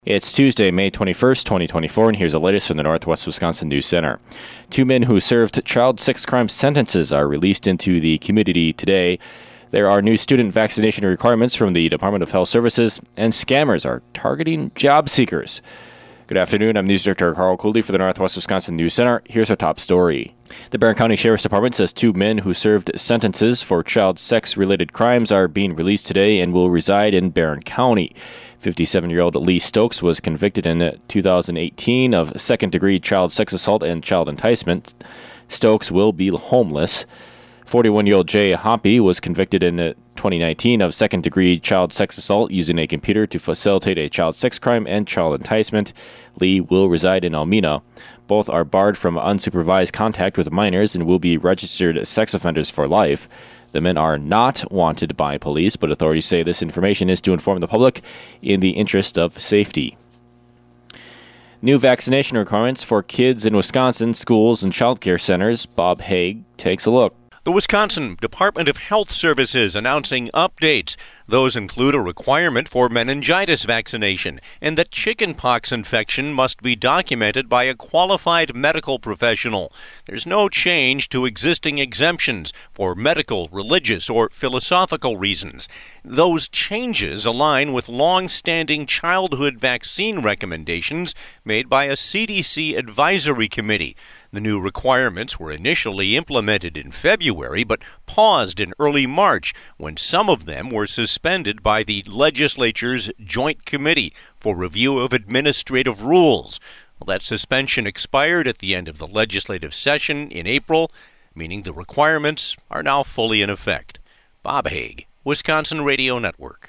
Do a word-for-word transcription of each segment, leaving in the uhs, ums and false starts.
It's Tuesday, May twenty-first, twenty twenty-four, and here's the latest from the Northwest Wisconsin News Center. Two men who served child sex crime sentences are released into the community today. There are new student vaccination requirements from the Department of Health Services, and scammers are targeting job seekers. Good afternoon. I'm News Director Carl Cooley for the Northwest Wisconsin News Center. Here's our top story. The Barron County Sheriff's Department says two men who served sentences for child sex-related crimes are being released today and will reside in Barron County. fifty-seven-year-old Lee Stokes was convicted in two thousand eighteen of second-degree child sex assault and child enticement. Stokes will be homeless. forty-one-year-old Jay Hoppy was convicted in twenty nineteen of second-degree child sex assault using a computer to facilitate a child sex crime and child enticement. Lee will reside in Almena. Both are barred from unsupervised contact with minors and will be registered sex offenders for life. The men are not wanted by police, but authorities say this information is to inform the public in the interest of safety. New vaccination requirements for kids in Wisconsin schools and child care centers. Bob Haig takes a look. The Wisconsin Department of Health Services announcing updates. Those include a requirement for meningitis vaccination and that chickenpox infection must be documented by a qualified medical professional. There's no change to existing exemptions for medical, religious, or philosophical reasons. Those changes align with long-standing childhood vaccine recommendations made by a C D C advisory committee. The new requirements were initially implemented in February, but paused in early March when some of them were suspended by the legislature's Joint Committee for Review of Administrative Rules. Well, that suspension expired at the end of the legislative session in April, meaning the requirements are now fully in effect. Bob Haig, Wisconsin Radio Network.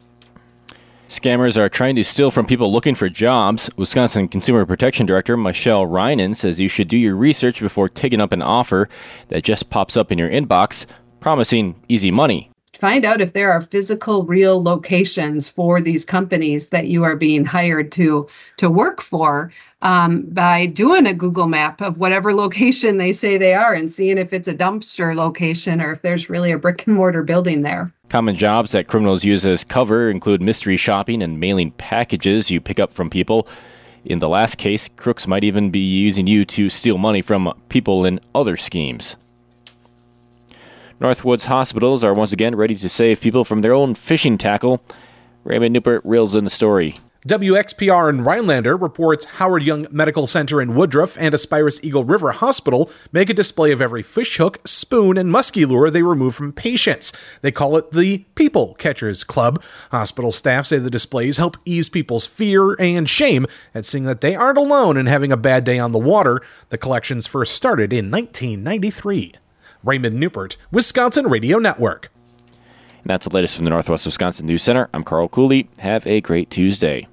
Scammers are trying to steal from people looking for jobs. Wisconsin Consumer Protection Director Michelle Reinen says you should do your research before taking up an offer that just pops up in your inbox, promising easy money. Find out if there are physical, real locations for these companies that you are being hired to to work for um, by doing a Google map of whatever location they say they are and seeing if it's a dumpster location or if there's really a brick and mortar building there. Common jobs that criminals use as cover include mystery shopping and mailing packages you pick up from people. In the last case, crooks might even be using you to steal money from people in other schemes. Northwoods hospitals are once again ready to save people from their own fishing tackle. Raymond Newport reels in the story. W X P R in Rhinelander reports Howard Young Medical Center in Woodruff and Aspirus Eagle River Hospital make a display of every fish hook, spoon, and musky lure they remove from patients. They call it the People Catchers Club. Hospital staff say the displays help ease people's fear and shame at seeing that they aren't alone in having a bad day on the water. The collections first started in nineteen ninety-three. Raymond Newport, Wisconsin Radio Network. And that's the latest from the Northwest Wisconsin News Center. I'm Carl Cooley. Have a great Tuesday.